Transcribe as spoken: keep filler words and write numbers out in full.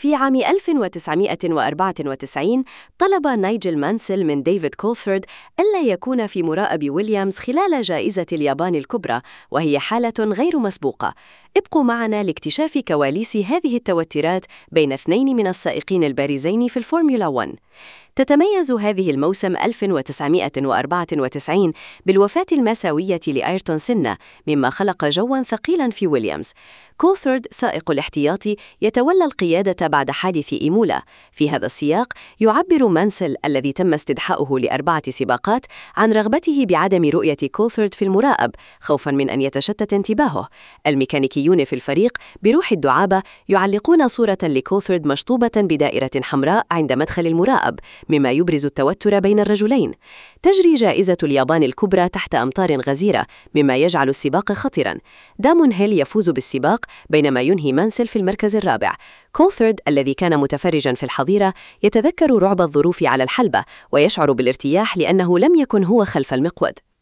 في عام ألف وتسعمائة وأربعة وتسعين طلب نايجل مانسيل من ديفيد كولثرد ألا يكون في مراقب ويليامز خلال جائزة اليابان الكبرى، وهي حالة غير مسبوقة. ابقوا معنا لاكتشاف كواليس هذه التوترات بين اثنين من السائقين البارزين في الفورمولا واحد. تتميز هذه الموسم ألف وتسعمائة وأربعة وتسعين بالوفاة المأساوية لأيرتون سينا، مما خلق جواً ثقيلاً في ويليامز. كولثرد سائق الاحتياطي يتولى القيادة بعد حادث إيمولا. في هذا السياق يعبر مانسيل الذي تم استدحاؤه لأربعة سباقات عن رغبته بعدم رؤية كولثرد في المراقب خوفاً من أن يتشتت انتباهه. الميكانيكيون في الفريق بروح الدعابة يعلقون صورة لكولثرد مشطوبة بدائرة حمراء عند مدخل المراقب، مما يبرز التوتر بين الرجلين. تجري جائزة اليابان الكبرى تحت أمطار غزيرة، مما يجعل السباق خطراً. دامون هيل يفوز بالسباق بينما ينهي مانسيل في المركز الرابع. كولثرد الذي كان متفرجاً في الحظيرة يتذكر رعب الظروف على الحلبة ويشعر بالارتياح لأنه لم يكن هو خلف المقود.